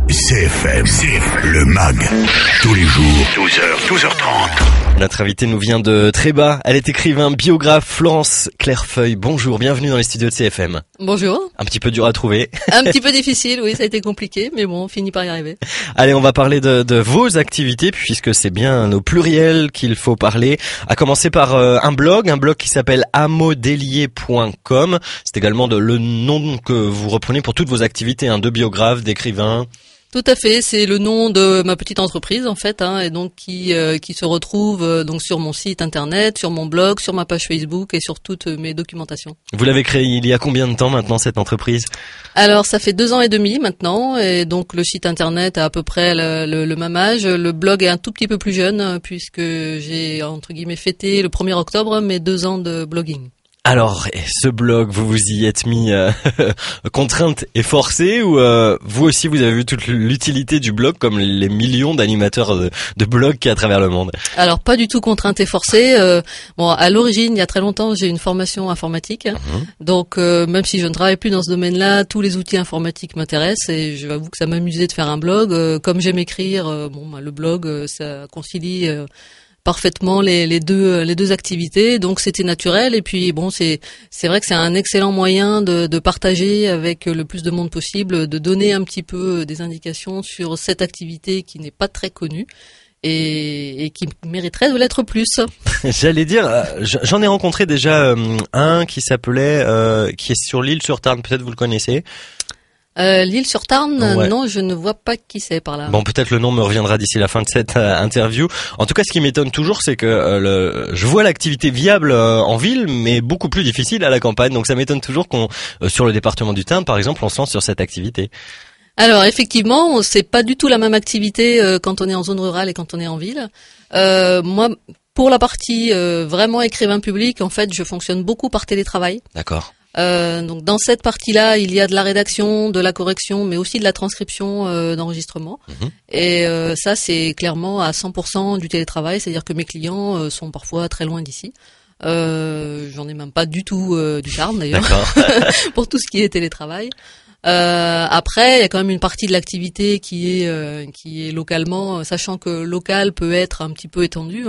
CFM, le MAG, tous les jours, 12h, 12h30. Notre invitée nous vient de très bas, elle est écrivain, biographe, Florence Clairefeuille. Bonjour, bienvenue dans les studios de CFM. Bonjour. Un petit peu dur à trouver. Un petit peu difficile, oui, ça a été compliqué, mais bon, on finit par y arriver. Allez, on va parler de vos activités, puisque c'est bien au pluriel qu'il faut parler. À commencer par un blog qui s'appelle amodelier.com. C'est également le nom que vous reprenez pour toutes vos activités, de biographe, d'écrivain. Tout à fait, c'est le nom de ma petite entreprise en fait, et donc qui se retrouve donc sur mon site internet, sur mon blog, sur ma page Facebook et sur toutes mes documentations. Vous l'avez créé il y a combien de temps maintenant cette entreprise ? Alors ça fait 2 ans et demi maintenant, et donc le site internet a à peu près le même âge. Le blog est un tout petit peu plus jeune puisque j'ai entre guillemets fêté le 1er octobre mes 2 ans de blogging. Alors, ce blog, vous vous y êtes mis contrainte et forcée, ou vous aussi vous avez vu toute l'utilité du blog comme les millions d'animateurs de blogs qu'il y a à travers le monde ? Alors pas du tout contrainte et forcée. Bon, à l'origine, il y a très longtemps, j'ai une formation informatique, donc même si je ne travaille plus dans ce domaine-là, tous les outils informatiques m'intéressent et je avoue que ça m'amusait de faire un blog. Comme j'aime écrire, le blog, ça concilie parfaitement les deux activités, donc c'était naturel. Et puis bon, c'est vrai que c'est un excellent moyen de partager avec le plus de monde possible, de donner un petit peu des indications sur cette activité qui n'est pas très connue et qui mériterait de l'être plus. J'allais dire, j'en ai rencontré déjà un qui s'appelait, qui est sur l'île sur Tarn, peut-être vous le connaissez. L'île sur Tarn, ouais. Non, je ne vois pas qui c'est par là. Bon, peut-être le nom me reviendra d'ici la fin de cette interview. En tout cas, ce qui m'étonne toujours, c'est que je vois l'activité viable en ville, mais beaucoup plus difficile à la campagne. Donc ça m'étonne toujours qu'on, sur le département du Tarn, par exemple, on se lance sur cette activité. Alors effectivement, c'est pas du tout la même activité quand on est en zone rurale et quand on est en ville. Moi, pour la partie vraiment écrivain public, en fait, je fonctionne beaucoup par télétravail. D'accord. Donc dans cette partie-là, il y a de la rédaction, de la correction, mais aussi de la transcription d'enregistrement. Et ça, c'est clairement à 100% du télétravail, c'est-à-dire que mes clients sont parfois très loin d'ici. J'en ai même pas du tout du Tarn d'ailleurs, pour tout ce qui est télétravail. Après, il y a quand même une partie de l'activité qui est localement, sachant que local peut être un petit peu étendu.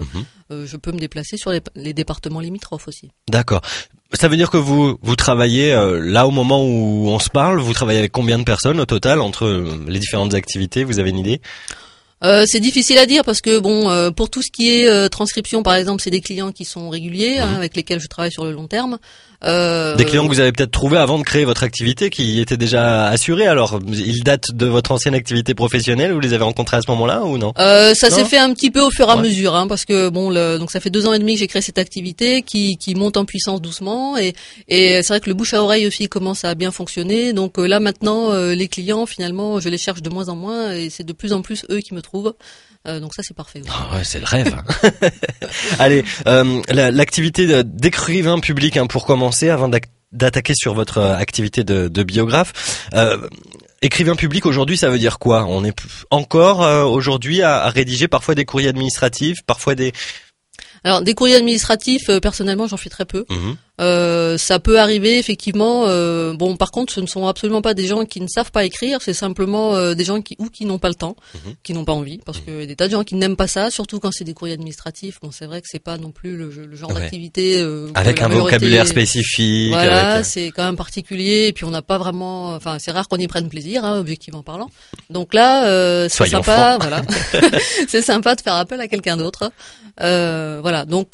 Je peux me déplacer sur les départements limitrophes aussi. D'accord. Ça veut dire que vous travaillez là au moment où on se parle. Vous travaillez avec combien de personnes au total entre les différentes activités ? Vous avez une idée ? C'est difficile à dire parce que pour tout ce qui est transcription par exemple, c'est des clients qui sont réguliers, avec lesquels je travaille sur le long terme. Des clients que vous avez peut-être trouvés avant de créer votre activité, qui étaient déjà assurés. Alors, ils datent de votre ancienne activité professionnelle. Vous les avez rencontrés à ce moment-là ou non ? Ça s'est fait un petit peu au fur et à mesure, parce que donc ça fait 2 ans et demi que j'ai créé cette activité qui monte en puissance doucement et c'est vrai que le bouche à oreille aussi commence à bien fonctionner. Donc là maintenant, les clients finalement, je les cherche de moins en moins et c'est de plus en plus eux qui me trouvent. Donc ça c'est parfait. Oui. Oh ouais, c'est le rêve. Allez, l'activité d'écrivain public pour commencer, avant d'attaquer sur votre activité de biographe. Écrivain public aujourd'hui, ça veut dire quoi ? On est encore aujourd'hui à rédiger parfois des courriers administratifs, parfois des... Alors des courriers administratifs, personnellement j'en fais très peu. Ça peut arriver effectivement. Par contre, ce ne sont absolument pas des gens qui ne savent pas écrire. C'est simplement des gens qui n'ont pas le temps, qui n'ont pas envie, parce que y a des tas de gens qui n'aiment pas ça, surtout quand c'est des courriers administratifs. Bon, c'est vrai que c'est pas non plus le genre d'activité avec un vocabulaire spécifique. Voilà, c'est quand même particulier. Et puis on n'a pas vraiment. Enfin, c'est rare qu'on y prenne plaisir, objectivement parlant. Donc là, c'est sympa. Voilà, c'est sympa de faire appel à quelqu'un d'autre. Voilà. Donc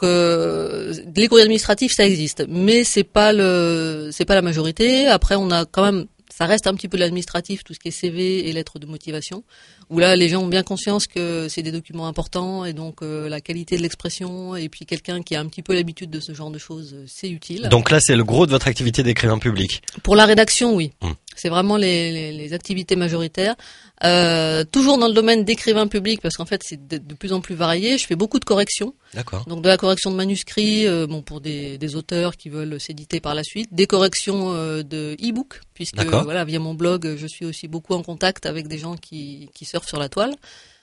les courriers administratifs, ça existe. Mais c'est pas la majorité. Après, on a quand même, ça reste un petit peu de l'administratif, tout ce qui est CV et lettres de motivation, où là, les gens ont bien conscience que c'est des documents importants et donc la qualité de l'expression et puis quelqu'un qui a un petit peu l'habitude de ce genre de choses, c'est utile. Donc là, c'est le gros de votre activité d'écrivain public. Pour la rédaction, oui. C'est vraiment les activités majoritaires. Toujours dans le domaine d'écrivain public, parce qu'en fait c'est de plus en plus varié. Je fais beaucoup de corrections. D'accord. Donc de la correction de manuscrits, pour des auteurs qui veulent s'éditer par la suite, des corrections de e-book, puisque via mon blog, je suis aussi beaucoup en contact avec des gens qui surfent sur la toile.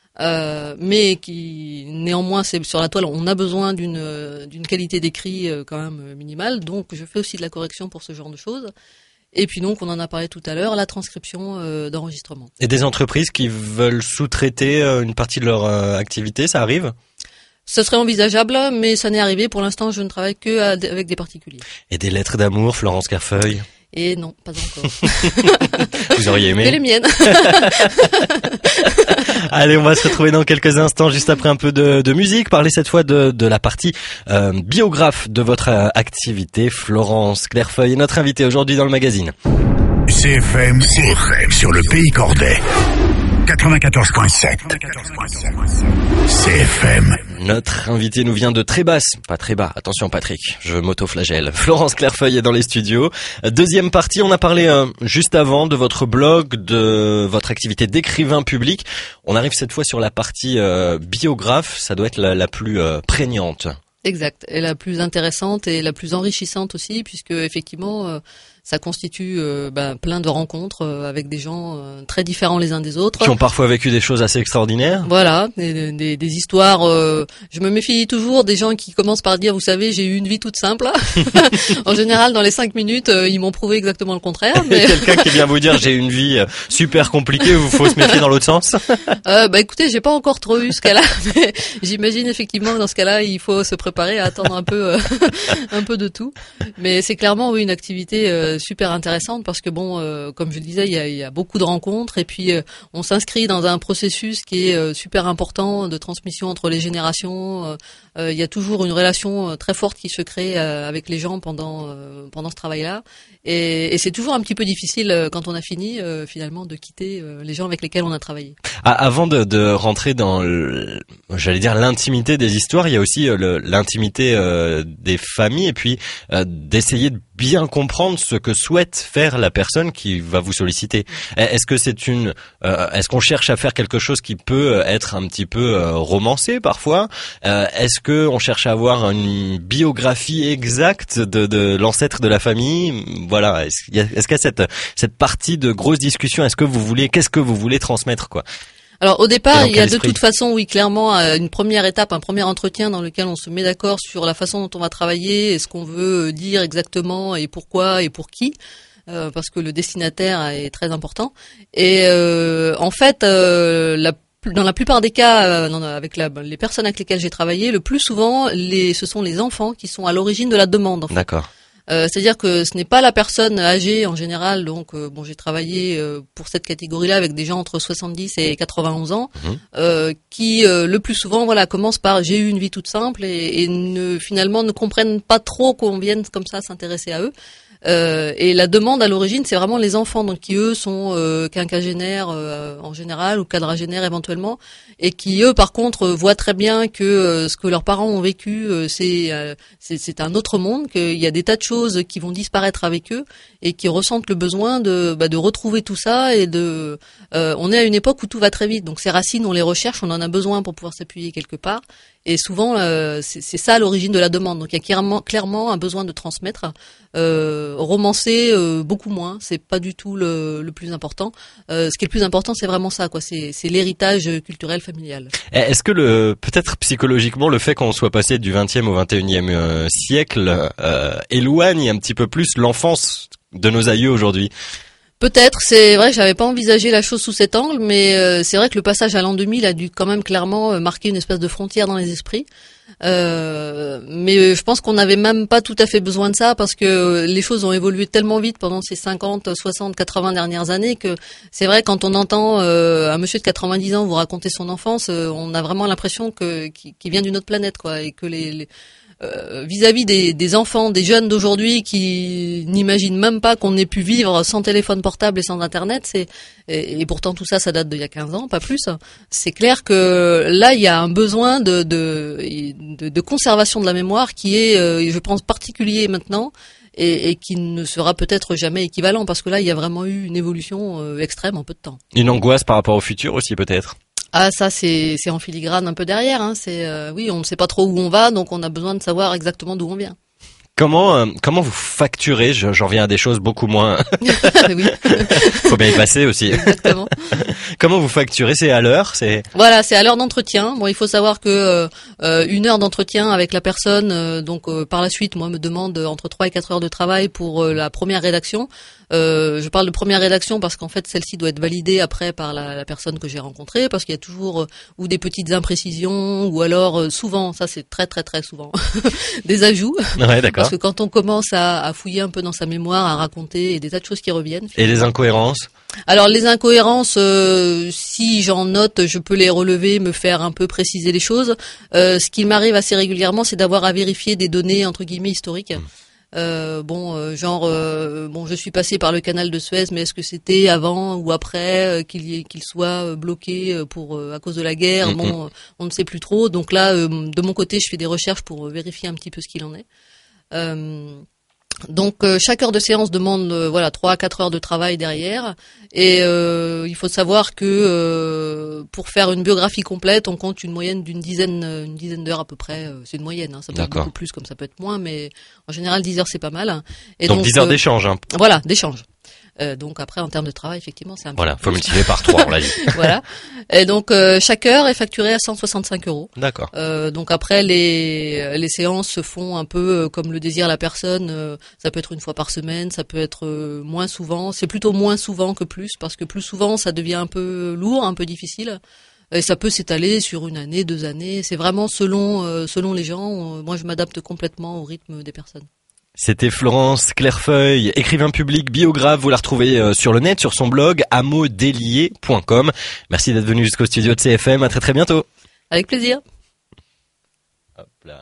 Mais qui néanmoins c'est sur la toile on a besoin d'une qualité d'écrit quand même minimale, donc je fais aussi de la correction pour ce genre de choses. Et puis donc, on en a parlé tout à l'heure, la transcription d'enregistrement. Et des entreprises qui veulent sous-traiter une partie de leur activité, ça arrive ? Ce serait envisageable, mais ça n'est arrivé. Pour l'instant, je ne travaille que avec des particuliers. Et des lettres d'amour, Florence Clairefeuille ? Et non, pas encore. Vous auriez aimé ? C'est les miennes. Allez, on va se retrouver dans quelques instants, juste après un peu de musique. Parler cette fois de la partie biographe de votre activité. Florence Clairefeuille est notre invitée aujourd'hui dans le magazine. CFM sur le Pays Cordais. 94.7. CFM. Notre invité nous vient de très basse, pas très bas, attention Patrick, je m'auto-flagelle. Florence Clairefeuille est dans les studios. Deuxième partie, on a parlé juste avant de votre blog, de votre activité d'écrivain public. On arrive cette fois sur la partie biographe, ça doit être la plus prégnante. Exact, et la plus intéressante et la plus enrichissante aussi, puisque effectivement ça constitue plein de rencontres avec des gens très différents les uns des autres. Qui ont parfois vécu des choses assez extraordinaires. Voilà, des histoires. Je me méfie toujours des gens qui commencent par dire, vous savez, j'ai eu une vie toute simple. En général, dans les 5 minutes, ils m'ont prouvé exactement le contraire. Mais... Quelqu'un qui vient vous dire, j'ai une vie super compliquée, il faut se méfier dans l'autre sens. Écoutez, j'ai pas encore trop eu ce cas-là, mais j'imagine effectivement que dans ce cas-là, il faut se préparer à attendre un peu, un peu de tout. Mais c'est clairement une activité super intéressante parce que comme je le disais, il y a beaucoup de rencontres et puis on s'inscrit dans un processus qui est super important de transmission entre les générations. Il y a toujours une relation très forte qui se crée avec les gens pendant ce travail-là et c'est toujours un petit peu difficile quand on a fini finalement de quitter les gens avec lesquels on a travaillé. Avant de rentrer dans l'intimité des histoires, il y a aussi l'intimité des familles et puis d'essayer de bien comprendre ce que souhaite faire la personne qui va vous solliciter. Est-ce que est-ce qu'on cherche à faire quelque chose qui peut être un petit peu romancé parfois? Est-ce que on cherche à avoir une biographie exacte de l'ancêtre de la famille? Voilà. Est-ce qu'il y a cette partie de grosse discussion? Qu'est-ce que vous voulez transmettre, quoi? Alors au départ, il y a de toute façon, oui, clairement, une première étape, un premier entretien dans lequel on se met d'accord sur la façon dont on va travailler et ce qu'on veut dire exactement et pourquoi et pour qui, parce que le destinataire est très important. Et en fait, dans la plupart des cas, avec les personnes avec lesquelles j'ai travaillé, le plus souvent, ce sont les enfants qui sont à l'origine de la demande. En fait. D'accord. C'est-à-dire que ce n'est pas la personne âgée en général, donc j'ai travaillé pour cette catégorie-là avec des gens entre 70 et 91 ans, qui le plus souvent commencent par j'ai eu une vie toute simple et finalement ne comprennent pas trop qu'on vienne comme ça s'intéresser à eux. Et la demande à l'origine, c'est vraiment les enfants, donc qui eux sont quinquagénaires en général ou quadragénaires éventuellement, et qui eux par contre voient très bien que ce que leurs parents ont vécu, c'est un autre monde, qu'il y a des tas de choses qui vont disparaître avec eux et qui ressentent le besoin de retrouver tout ça et on est à une époque où tout va très vite, donc ces racines on les recherche, on en a besoin pour pouvoir s'appuyer quelque part. Et souvent, c'est ça l'origine de la demande. Donc, il y a clairement un besoin de transmettre. Romancer, beaucoup moins. C'est pas du tout le plus important. Ce qui est le plus important, c'est vraiment ça, quoi. C'est l'héritage culturel familial. Est-ce que peut-être psychologiquement, le fait qu'on soit passé du 20e au 21e siècle éloigne un petit peu plus l'enfance de nos aïeux aujourd'hui? Peut-être, c'est vrai que j'avais pas envisagé la chose sous cet angle, mais c'est vrai que le passage à l'an 2000 a dû quand même clairement marquer une espèce de frontière dans les esprits. Mais je pense qu'on n'avait même pas tout à fait besoin de ça parce que les choses ont évolué tellement vite pendant ces 50, 60, 80 dernières années que c'est vrai quand on entend un monsieur de 90 ans vous raconter son enfance, on a vraiment l'impression qu'il vient d'une autre planète, quoi, et que vis-à-vis des enfants, des jeunes d'aujourd'hui qui n'imaginent même pas qu'on ait pu vivre sans téléphone portable et sans internet, et pourtant tout ça date d'il y a 15 ans, pas plus. C'est clair que là il y a un besoin de conservation de la mémoire qui est, je pense, particulier maintenant et qui ne sera peut-être jamais équivalent parce que là il y a vraiment eu une évolution extrême en peu de temps. Une angoisse par rapport au futur aussi peut-être. Ah, ça c'est en filigrane un peu derrière, hein. Oui, on ne sait pas trop où on va, donc on a besoin de savoir exactement d'où on vient. Comment vous facturez? J'en viens à des choses beaucoup moins. Oui. Faut bien y passer aussi. Exactement. Comment vous facturez? C'est à l'heure? Voilà, c'est à l'heure d'entretien. Bon, il faut savoir que 1 heure d'entretien avec la personne, par la suite, moi, me demande entre 3 et 4 heures de travail pour la première rédaction. Je parle de première rédaction parce qu'en fait celle-ci doit être validée après par la personne que j'ai rencontrée, parce qu'il y a toujours ou des petites imprécisions ou alors souvent, ça c'est très très très souvent, des ajouts. Ouais, d'accord. Parce que quand on commence à fouiller un peu dans sa mémoire, à raconter, et des tas de choses qui reviennent. Et les incohérences? Alors les incohérences, si j'en note, je peux les relever, me faire un peu préciser les choses. Ce qui m'arrive assez régulièrement, c'est d'avoir à vérifier des données entre guillemets historiques. Je suis passé par le canal de Suez, mais est-ce que c'était avant ou après qu'il soit bloqué à cause de la guerre? On ne sait plus trop. Donc là, de mon côté, je fais des recherches pour vérifier un petit peu ce qu'il en est. Donc chaque heure de séance demande 3 à 4 heures de travail derrière, et il faut savoir que pour faire une biographie complète, on compte une moyenne d'une dizaine d'heures à peu près. C'est une moyenne, hein, ça peut être beaucoup plus comme ça peut être moins, mais en général 10 heures c'est pas mal. Et donc 10 heures d'échange. Hein. Voilà, d'échange. Donc après en termes de travail effectivement c'est un peu faut multiplier par 3 on l'a dit. Voilà. Et donc chaque heure est facturée à 165 €. D'accord. Donc après les séances se font un peu comme le désire la personne. Ça peut être une fois par semaine, ça peut être moins souvent. C'est plutôt moins souvent que plus, parce que plus souvent ça devient un peu lourd, un peu difficile. Et ça peut s'étaler sur 1 année, 2 années. C'est vraiment selon les gens. Moi je m'adapte complètement au rythme des personnes. C'était Florence Clairefeuille, écrivain public, biographe. Vous la retrouvez sur le net, sur son blog amodelier.com. Merci d'être venu jusqu'au studio de CFM. À très très bientôt. Avec plaisir.